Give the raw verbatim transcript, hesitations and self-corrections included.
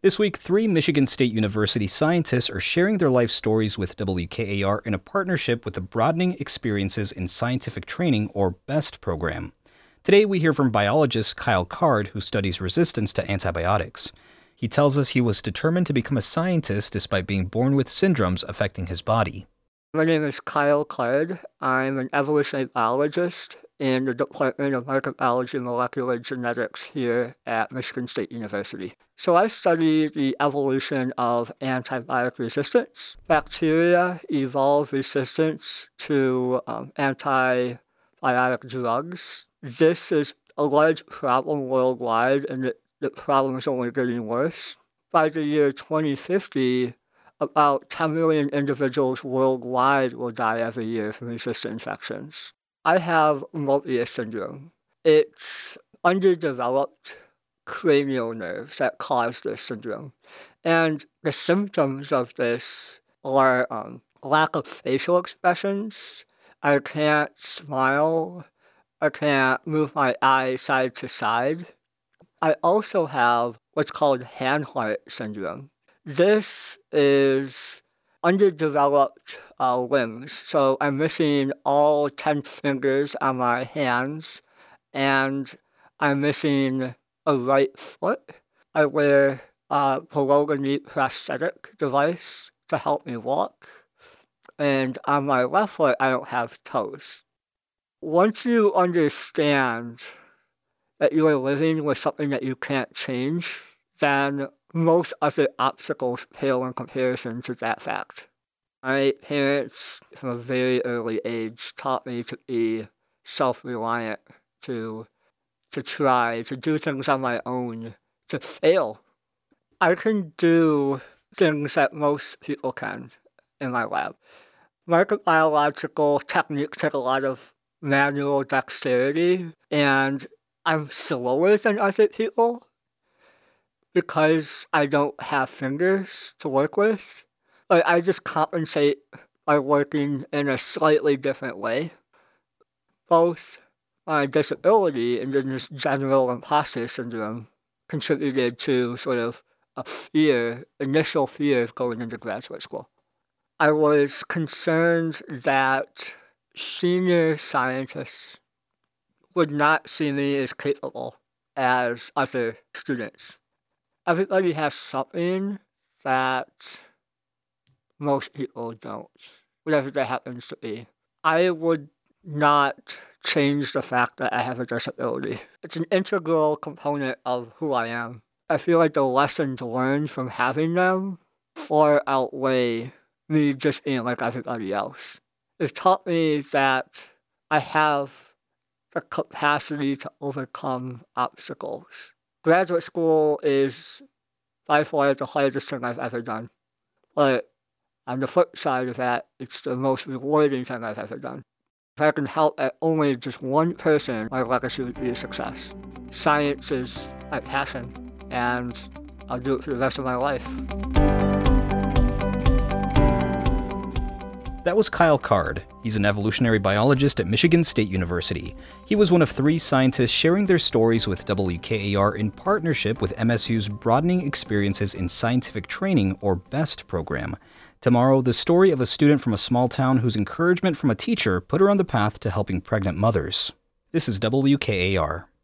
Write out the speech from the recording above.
This week, three Michigan State University scientists are sharing their life stories with W K A R in a partnership with the Broadening Experiences in Scientific Training, or BEST program. Today, we hear from biologist Kyle Card, who studies resistance to antibiotics. He tells us he was determined to become a scientist despite being born with syndromes affecting his body. My name is Kyle Card. I'm an evolutionary biologist in the Department of Microbiology and Molecular Genetics here at Michigan State University. So I study the evolution of antibiotic resistance. Bacteria evolve resistance to um, antibiotic drugs. This is a large problem worldwide, and the, the problem is only getting worse. By the year twenty fifty, about ten million individuals worldwide will die every year from resistant infections. I have Moebius syndrome. It's underdeveloped cranial nerves that cause this syndrome. And the symptoms of this are um, lack of facial expressions. I can't smile. I can't move my eyes side to side. I also have what's called Hanhart syndrome. This is underdeveloped uh, limbs, so I'm missing all ten fingers on my hands, and I'm missing a right foot. I wear a below-the-knee prosthetic device to help me walk, and on my left foot, I don't have toes. Once you understand that you are living with something that you can't change, then most other obstacles pale in comparison to that fact. My parents, from a very early age, taught me to be self-reliant, to, to try, to do things on my own, to fail. I can do things that most people can in my lab. Microbiological techniques take a lot of manual dexterity, and I'm slower than other people because I don't have fingers to work with. Like, I just compensate by working in a slightly different way. Both my disability and then just general imposter syndrome contributed to sort of a fear, initial fear of going into graduate school. I was concerned that senior scientists would not see me as capable as other students. Everybody has something that most people don't, whatever that happens to be. I would not change the fact that I have a disability. It's an integral component of who I am. I feel like the lessons learned from having them far outweigh me just being like everybody else. It's taught me that I have the capacity to overcome obstacles. Graduate school is by far the hardest thing I've ever done. But on the flip side of that, it's the most rewarding thing I've ever done. If I can help at only just one person, my legacy would be a success. Science is my passion, and I'll do it for the rest of my life. That was Kyle Card. He's an evolutionary biologist at Michigan State University. He was one of three scientists sharing their stories with W K A R in partnership with M S U's Broadening Experiences in Scientific Training, or BEST program. Tomorrow, the story of a student from a small town whose encouragement from a teacher put her on the path to helping pregnant mothers. This is W K A R.